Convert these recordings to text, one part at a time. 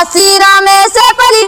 सीरा में से पली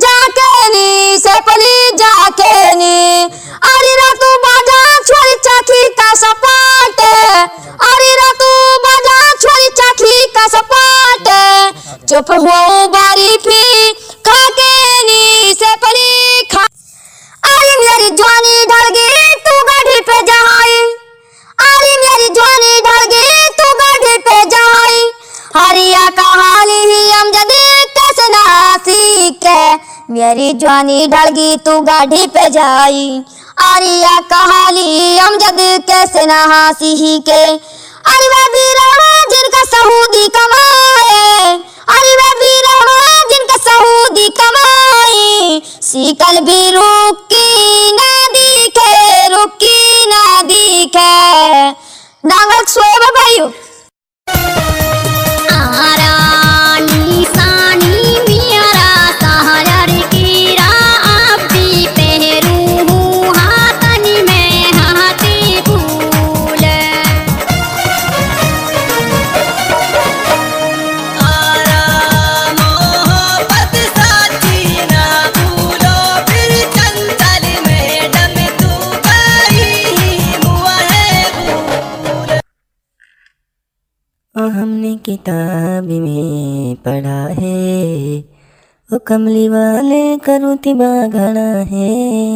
जाके नी अरे रातू बाजा छोरी चाखी का सपाट अरे रातू बाजा छोरी चाखी का सपाट चुप हो बारी फी खाके नी से पली खा अरे मेरी जवानी ढल गई तू गाड़ी पे जाई अरे मेरी जवानी ढल गई तू गाड़ी पे जाई हरिया कहानी ही हम जदी कैसे ना सीखे मेरी जवानी ढल गई तू गाड़ी पे जाई अरिया कहानी हम जदी कैसे ना सीखे अरे वे वीरा जिनका सऊदी कमाए अरे वे वीरा जिनका सऊदी कमाई सीकल भी रुकी ना दिखे डांगल सोए भाइयों हमने किताब में पढ़ा है वो कमली वाले करूती बाघड़ा है।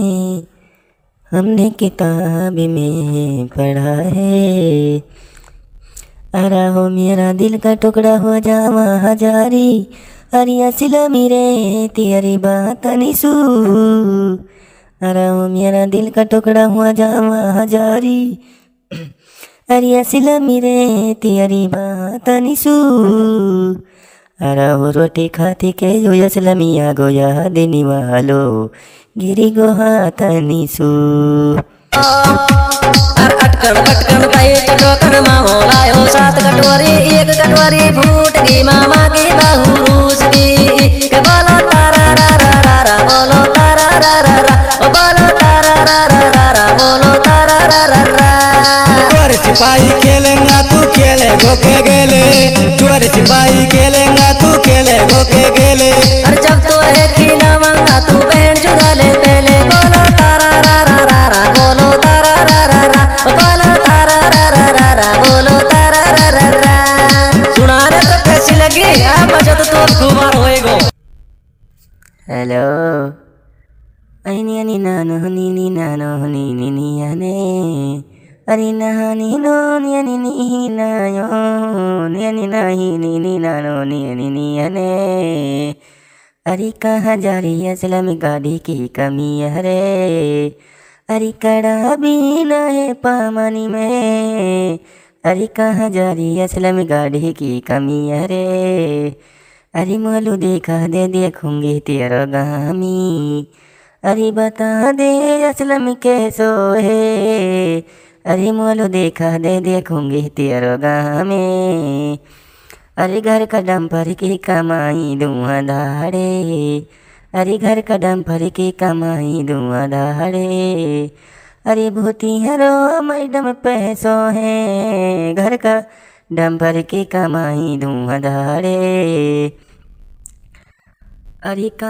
हमने किताब में पढ़ा है अरा हो मेरा दिल का टुकड़ा हो जावा हजारी अरिया सिला मेरे तेरी बात निसू अरा हो मेरा दिल का टुकड़ा हो जावा हजारी अरिया सिला मेरे तेरी बात निसू अरा वो रोटी खाती के जो यसलमिया गोया देनी वालो गिरी गोहा तनिसू अटकन टाइट टोकन मामो लायो 7 कटोरी 1 कटोरी फूट गई मामा की बहू रूस की के बोलो तारा रा रा रा रा बोलो तारा रा रा रा बोलो तारा रा रा रा रा बोलो तारा रा रा रा चोर सिपाही खेलेंगा तू खेले गोके गेले चोर सिपाही खेलेंगा तू खेले गोके गेले अरे जब तो है खीना मंगा तू बहन चुरा ले पहले बोलो तारा रा रा रा रा बोलो तारा रा रा रा बोलो तारा रा रा रा रा बोलो तारा रा रा रा सुनाने तो कैसी लगी आप बजत तो खुमार होएगो। हेलो ऐनी अनि नानो नी नानो नी अने अरे नहानी नो नि नी नायो नि नाही नी नानो नी अने अरे कहाँ जा रही है इस्लामी गाड़ी की कमी है रे अरे कड़ा भी न है पामानी में अरे कहाँ जा रही है इस्लामी गाड़ी की कमी है रे अरे मोलू देखा दे देखूंगी तेरा गामी अरे बता दे असलम कैसो है अरे मोलू देखा दे देखूंगी तेरा गामी अरे घर का डंपर की कमाई धुआं धाड़े अरे घर का डंपर की कमाई धुआं धाड़े अरे भूती हरो मैडम पैसों है घर का डंपर की कमाई धुआं धाड़े अरे